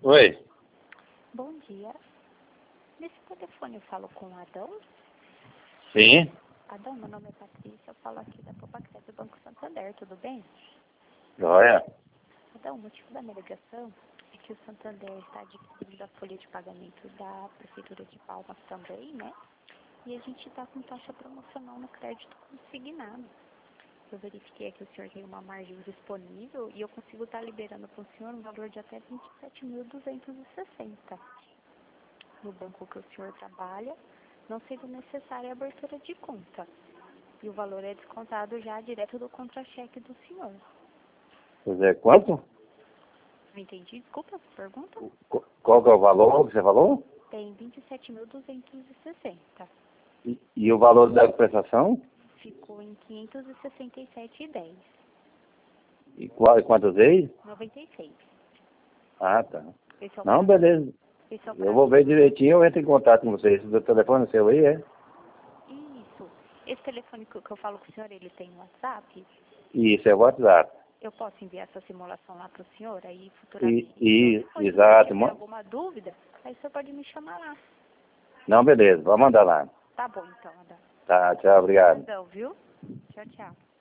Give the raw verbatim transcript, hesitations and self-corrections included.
Oi. Bom dia. Nesse telefone eu falo com o Adão. Sim. Adão, meu nome é Patrícia, eu falo aqui da Topacré do Banco Santander, tudo bem? Joia. Adão, o motivo da minha ligação é que o Santander está adquirindo a folha de pagamento da Prefeitura de Palmas também, né? E a gente está com taxa promocional no crédito consignado. Eu verifiquei aqui que o senhor tem uma margem disponível e eu consigo estar liberando para o senhor um valor de até vinte e sete mil duzentos e sessenta. No banco que o senhor trabalha, não sendo necessária a abertura de conta. E o valor é descontado já direto do contra-cheque do senhor. Pois é, quanto? Não entendi? Desculpa a pergunta. Qu- Qual que é o valor que você falou? Tem vinte e sete mil duzentos e sessenta. E, e o valor da prestação? Ficou em quinhentos e sessenta e sete reais e dez. E qual, quantas vezes? noventa e seis. Ah, tá. Esse é o Não, prazo. beleza. Esse é o Eu prazo. vou ver direitinho, eu entro em contato com vocês. O telefone seu aí, é? Isso. Esse telefone que que eu falo com o senhor, ele tem WhatsApp? Isso, é o WhatsApp. Eu posso enviar essa simulação lá para o senhor, aí E, futuramente, e, depois se exato. tiver ma- alguma dúvida, aí o senhor pode me chamar lá. Não, beleza, vou mandar lá. Tá bom, então, Adão. Tá, tchau, obrigado. Adão, viu? Tchau, tchau.